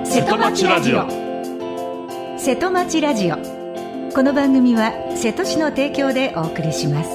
瀬戸町ラジオ。 瀬戸町ラジオ。この番組は瀬戸市の提供でお送りします。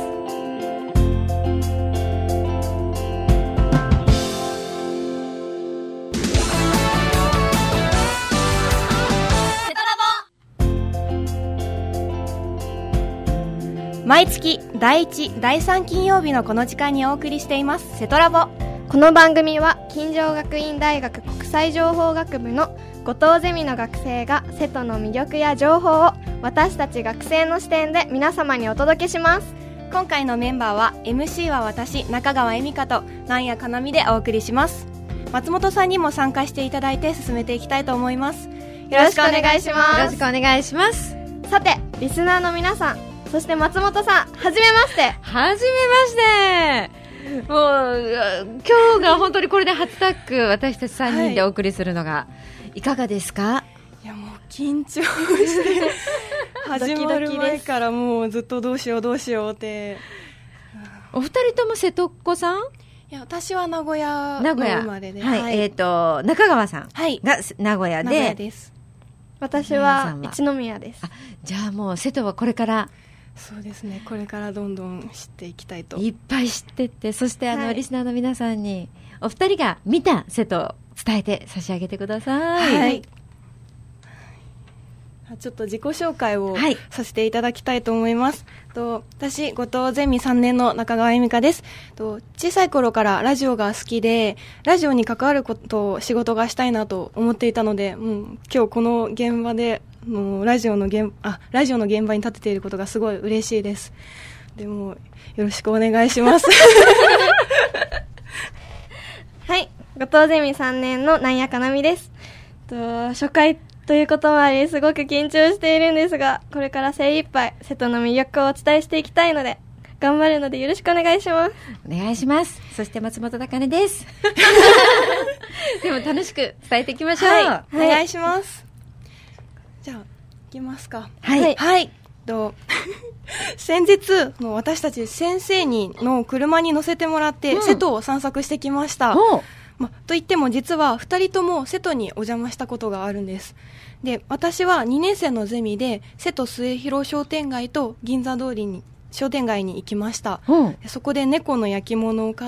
毎月第1、第3金曜日のこの時間にお送りしています瀬戸ラボ。 この番組は金城学院大学国際情報学部の後藤ゼミの学生が瀬戸の魅力や情報を私たち学生の視点で皆様にお届けします。 今回のメンバーは MC は私中川恵美香と南谷かなみでお送りします。松本さんにも参加していただいて進めていきたいと思います。よろしくお願いします。 よろしくお願いします。さてリスナーの皆さん、そして松本さん、はじめまして。 はじめまして。もう今日が本当にこれで初タッグ、私たち3人でお送りするのが、いかがですか？ いやもう緊張して始まる前からもうずっとどうしようって。 お二人とも瀬戸っ子さん？ いや私は名古屋の生まれで、 はいはい、中川さんが名古屋で、 名古屋です。 私は一宮です。 じゃあもう瀬戸はこれからそうですね、これからどんどん知っていきたいと。 いっぱい知ってって、そしてリスナーの皆さんにお二人が見た瀬戸を伝えて差し上げてください。はい、 ちょっと自己紹介をさせていただきたいと思います。私後藤ゼミ3年の中川恵美香です。小さい頃からラジオが好きで、ラジオに関わることを仕事がしたいなと思っていたので、今日この現場でラジオの現場に立てていることがすごい嬉しいです。でもよろしくお願いしますはい、後藤ゼミ3年の南谷かなみです。初回ということもありすごく緊張しているんですが、これから精一杯瀬戸の魅力をお伝えしていきたいので頑張るのでよろしくお願いします。 お願いします。そして松本茜ですでも楽しく伝えていきましょう。 はい、お願いします。じゃあ行きますか。 はい、 はい、先日私たち先生の車に乗せてもらって、瀬戸を散策してきました。といっても実は2人とも瀬戸にお邪魔したことがあるんです。で、私は2年生のゼミで瀬戸末広商店街と銀座通りに商店街に行きました。そこで猫の焼き物を買って、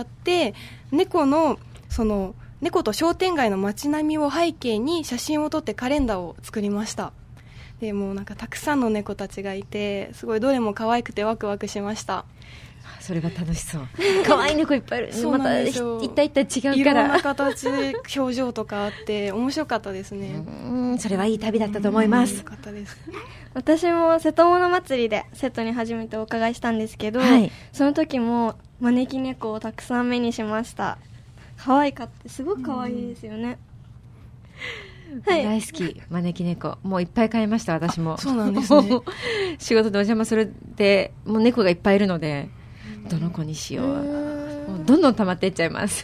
猫と商店街の街並みを背景に写真を撮ってカレンダーを作りました。でもうたくさんの猫たちがいて、すごいどれも可愛くてワクワクしました。 それが楽しそう。可愛い猫いっぱいいる。 そうなんですよ。 また一体違うから、 いろんな形表情とかあって面白かったですね。 それはいい旅だったと思います。 よかったです。 私も瀬戸物祭りで瀬戸に初めてお伺いしたんですけど、その時も招き猫をたくさん目にしました。可愛かった。すごく可愛いですよね。 大好き招き猫。もういっぱい飼いました。私も。 そうなんですね仕事でお邪魔するでもう猫がいっぱいいるので、どの子にしよう、もうどんどん溜まっていっちゃいます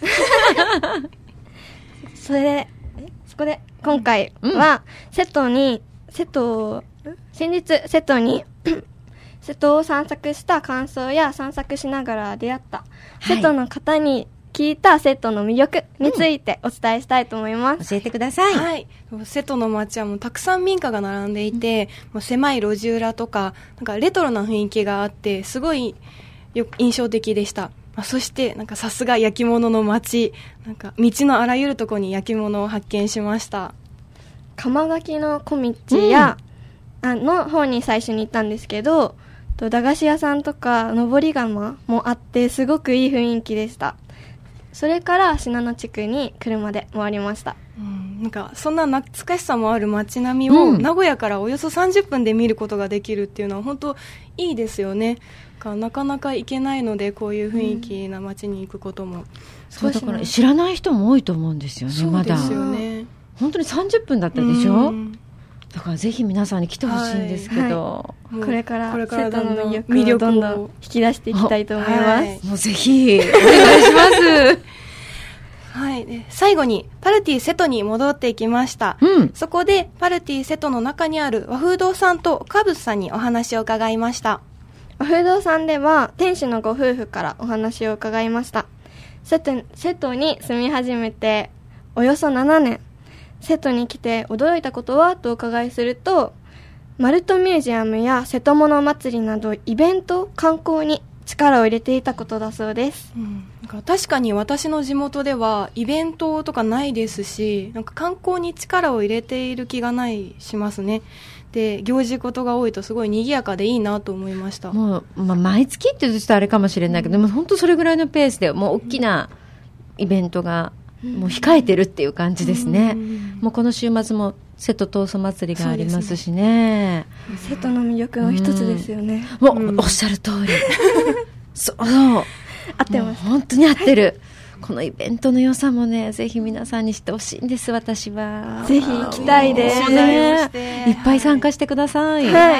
そこで今回は先日瀬戸に瀬戸を散策した感想や散策しながら出会った瀬戸の方に聞いた瀬戸の魅力についてお伝えしたいと思います。 教えてください。 はい、瀬戸の街はもうたくさん民家が並んでいて、もう狭い路地裏とかレトロな雰囲気があって、すごい印象的でした。そしてさすが焼き物の街、道のあらゆるところに焼き物を発見しました。 釜垣の小道や、の方に最初に行ったんですけど、駄菓子屋さんとか登り窯もあってすごくいい雰囲気でした。それから信濃地区に車で回りました。 そんな懐かしさもある街並みを、名古屋からおよそ30分で見ることができるっていうのは本当いいですよね。なかなか行けないので、こういう雰囲気な街に行くことも、 そうだから知らない人も多いと思うんですよね。 そうですよね。 本当に30分だったでしょ。だからぜひ皆さんに来てほしいんですけど、 これから瀬戸の魅力をどんどん引き出していきたいと思います。 もうぜひお願いしますはい、最後にパルティ瀬戸に戻っていきました。そこでパルティ瀬戸の中にある和風堂さんとカブスさんにお話を伺いました。 和風堂さんでは店主のご夫婦からお話を伺いました。瀬戸に住み始めておよそ7年、 瀬戸に来て驚いたことはとお伺いすると、マルトミュージアムや瀬戸物祭りなどイベント、観光に力を入れていたことだそうです。 なんか確かに私の地元ではイベントとかないですし、なんか観光に力を入れている気がしますね。で、行事事が多いとすごい賑やかでいいなと思いました。 もう、毎月って言うとあれかもしれないけど、でも本当それぐらいのペースでもう大きなイベントがもう控えてるっていう感じですね。もうこの週末も瀬戸闘争祭りがありますしね。 瀬戸の魅力の一つですよね。 もうおっしゃる通り。そう。合ってます。 本当に合ってる。このイベントの良さもね、ぜひ皆さんにしてほしいんです、私は。 ぜひ行きたいです。 いっぱい参加してください。 はい。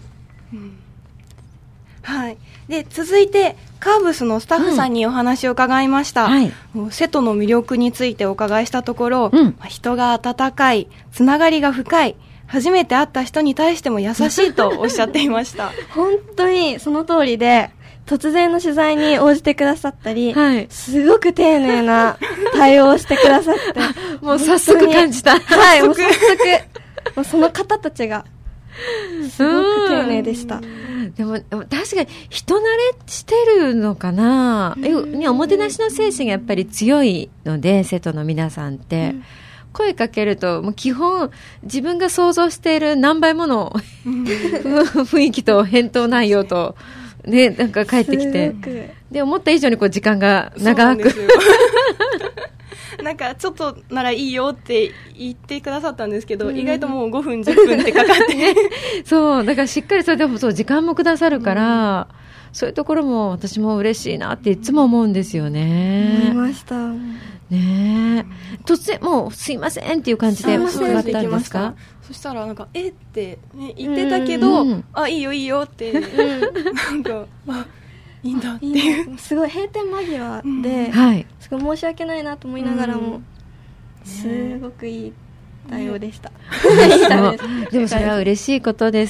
はい。で、続いて、カーブスのスタッフさんにお話を伺いました。もう瀬戸の魅力についてお伺いしたところ、人が温かい、つながりが深い、初めて会った人に対しても優しいとおっしゃっていました。 本当にその通りで、突然の取材に応じてくださったり、すごく丁寧な対応をしてくださって、 もう早速感じた。 はい、もう早速、もうその方たちが、すごく丁寧でした。 でも確かに人慣れしてるのかな、おもてなしの精神がやっぱり強いので、瀬戸の皆さんって、声かけるともう基本自分が想像している何倍もの雰囲気と返答内容とね、なんか帰ってきて、で思った以上にこう時間が長くなんかちょっとならいいよって言ってくださったんですけど、意外ともう5分10分ってかかってそうだからしっかりそれでもそう時間もくださるから、そういうところも私も嬉しいなっていつも思うんですよね。 思いましたね。突然もうすいませんっていう感じで伺ったんですか？ そしたらなんかって、ね、言ってたけど、あ、いいよいいよってなんかいいんだっていうすごい閉店間際で、すごい申し訳ないなと思いながらも、すごくいい対応でした。 でもそれは嬉しいことです。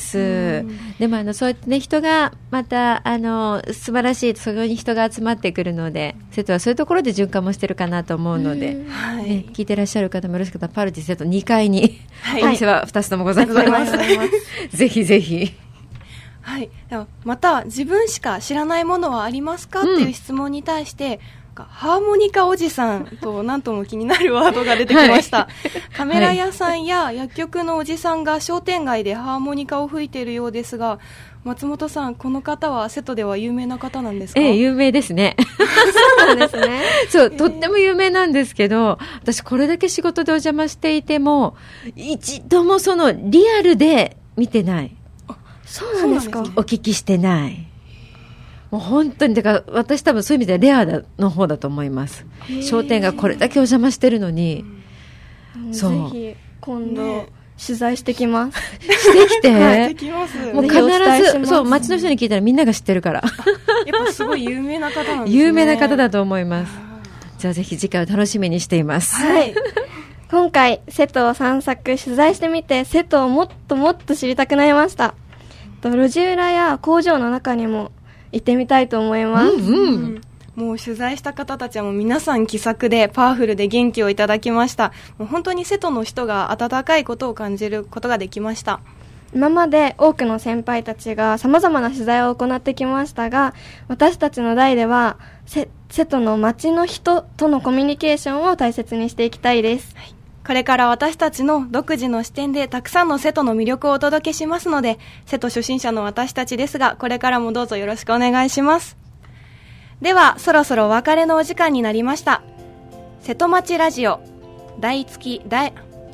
でもそうやってね、人がまた素晴らしい、そこに人が集まってくるので、瀬戸はそういうところで循環もしてるかなと思うので、聞いてらっしゃる方もよろしかったらパルティ瀬戸2階にお店は2つともございます。ぜひぜひ。 はい、ではまた自分しか知らないものはありますか、っていう質問に対してハーモニカおじさんと何とも気になるワードが出てきました、カメラ屋さんや薬局のおじさんが商店街でハーモニカを吹いているようですが、松本さん、この方は瀬戸では有名な方なんですか？ 有名ですね。 そうなんですね。 そう、とっても有名なんですけど、私これだけ仕事でお邪魔していても一度もそのリアルで見てない。 そうなんですか？ お聞きしてない。もう本当にだから私多分そういう意味ではレアの方だと思います。商店がこれだけお邪魔してるのに、 ぜひ今度取材してきます。 してきて。 できます。 もう必ずそう街の人に聞いたらみんなが知ってるから。 やっぱすごい有名な方なんですね。 有名な方だと思います。じゃあぜひ次回を楽しみにしています。 はい。 今回瀬戸を散策取材してみて、瀬戸をもっともっと知りたくなりました。路地裏や工場の中にも行ってみたいと思います。 もう取材した方たちはもう皆さん気さくでパワフルで元気をいただきました。もう本当に瀬戸の人が温かいことを感じることができました。 今まで多くの先輩たちが様々な取材を行ってきましたが、私たちの代では瀬戸の町の人とのコミュニケーションを大切にしていきたいです。 これから私たちの独自の視点でたくさんの瀬戸の魅力をお届けしますので、瀬戸初心者の私たちですが、これからもどうぞよろしくお願いします。ではそろそろお別れのお時間になりました。瀬戸町ラジオ毎月第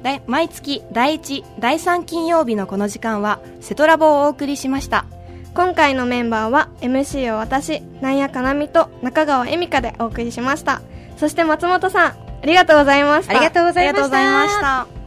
1、第3金曜日のこの時間は瀬戸ラボをお送りしました。 今回のメンバーは MC を私、南谷かなみと中川恵美香でお送りしました。そして松本さん、ありがとうございました。 ありがとうございました。 ありがとうございました。